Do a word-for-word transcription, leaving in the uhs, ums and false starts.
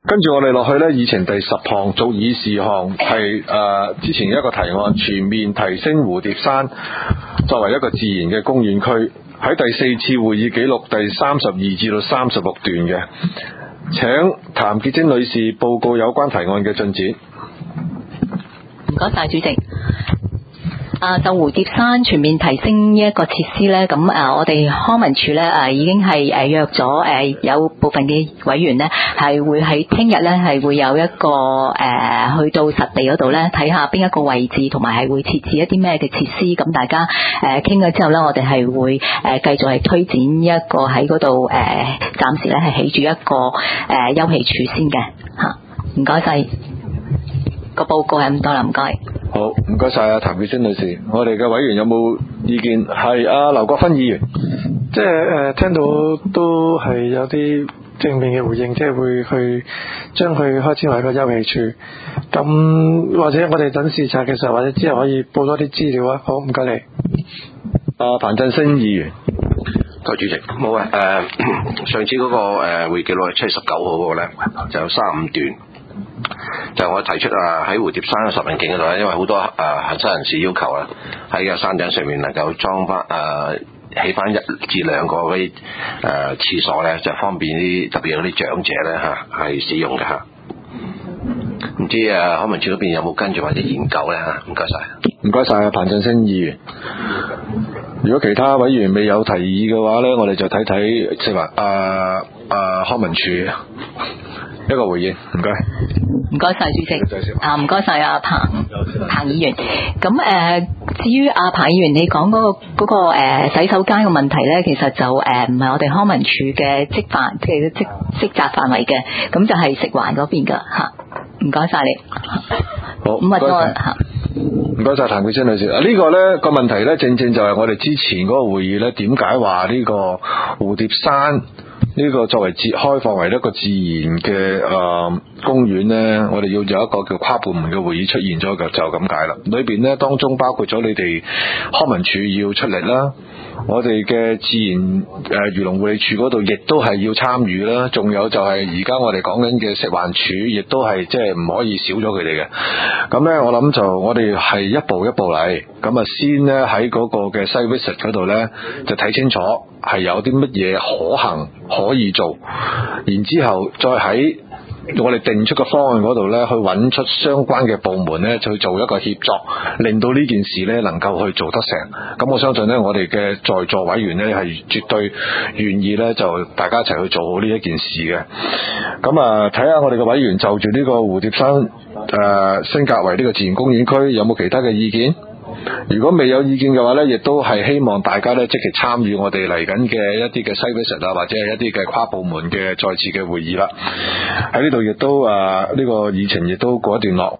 跟住我哋落去呢，議程第十項續議事項係誒之前一個提案，全面提升蝴蝶山作為一個自然嘅公園區，喺第四次會議記錄第三十二至到三十六段嘅，請譚潔貞女士報告有關提案嘅進展。 唔該晒，主席。啊，就蝴蝶山全面提升呢一個設施呢，咁啊，我哋康文署呢啊已經係誒約咗誒有部分嘅委員呢係會喺聽日呢係會有一個誒去到實地嗰度呢睇下邊一個位置，同埋係會設置一啲咩嘅設施。咁大家誒傾咗之後呢，我哋係會誒繼續係推展一個喺嗰度誒，暫時呢係起住一個誒休憩處先嘅吓。唔該晒，個報告係咁多啦，唔該。 好，唔該晒啊，譚潔貞女士。我哋嘅委員有冇意見？係啊，劉國勳議員。 即係誒、呃，聽到都係有啲正面嘅回應，即係會去將佢開展為一個休憩處。咁或者我哋等視察嘅時候，或者之後可以報多啲資料啊。好，唔該你。 啊，彭振聲議員。 代主席，冇啊。誒、呃，上次嗰、那個誒、呃、會記錄係七月十九號嗰個咧，就有三十五段。就我提出啊，喺蝴蝶山嘅十人徑嗰度咧，因為好多誒行山人士要求啊，喺個山頂上面能夠裝翻誒起翻一至兩個嗰啲誒廁所咧，就方便啲特別嗰啲長者咧嚇係使用嘅嚇。唔知啊，康文署嗰邊有冇跟住或者研究咧嚇？唔該晒， 唔該晒啊，彭振聲議員。如果其他委員未有提議嘅話咧，我哋就睇睇食物啊啊康文署一個回應，唔該。 唔該晒主席。啊，唔該晒阿彭彭議員。咁誒、呃，至於阿彭議員你講嗰、那個嗰、那個誒、呃、洗手間嘅問題咧，其實就誒唔係我哋康文署嘅職範嘅職職責範圍嘅，咁就係食環嗰邊噶吓。唔該晒你。 好， 唔該晒吓。 唔該晒譚潔貞女士。啊，呢、這個咧個問題咧，正正就係我哋之前嗰個會議咧，點解話呢個蝴蝶山？呢個作為自開放為一個自然嘅誒、呃、公園呢，我哋要有一個叫跨部門嘅會議出現咗嘅，就咁解啦。裏邊呢，當中包括咗你哋康文署要出力啦，我哋嘅自然誒漁農護理署嗰度亦都係要參與啦，仲有就係而家我哋講緊嘅食環署，亦都係即係唔可以少咗佢哋嘅。咁呢，我諗就我哋係一步一步嚟，咁啊先呢喺嗰個嘅 site visit 嗰度呢，就睇清楚係有啲乜嘢可行可以做，然之後再喺我哋定出個方案嗰度呢，去揾出相關嘅部門呢，去做一個協作，令到呢件事呢能夠去做得成。咁我相信呢，我哋嘅在座委員呢係絕對願意呢，就大家一齊去做好呢一件事嘅。咁啊，睇下我哋嘅委員就住呢個蝴蝶山誒、呃、升格為呢個自然公園區，有冇其他嘅意見？如果未有意見嘅話呢，亦都係希望大家呢積極參與我哋嚟緊嘅一啲嘅 site visit 啊，或者係一啲嘅跨部門嘅再次嘅會議啦。喺呢度亦都啊呢、呢個議程亦都過一段落。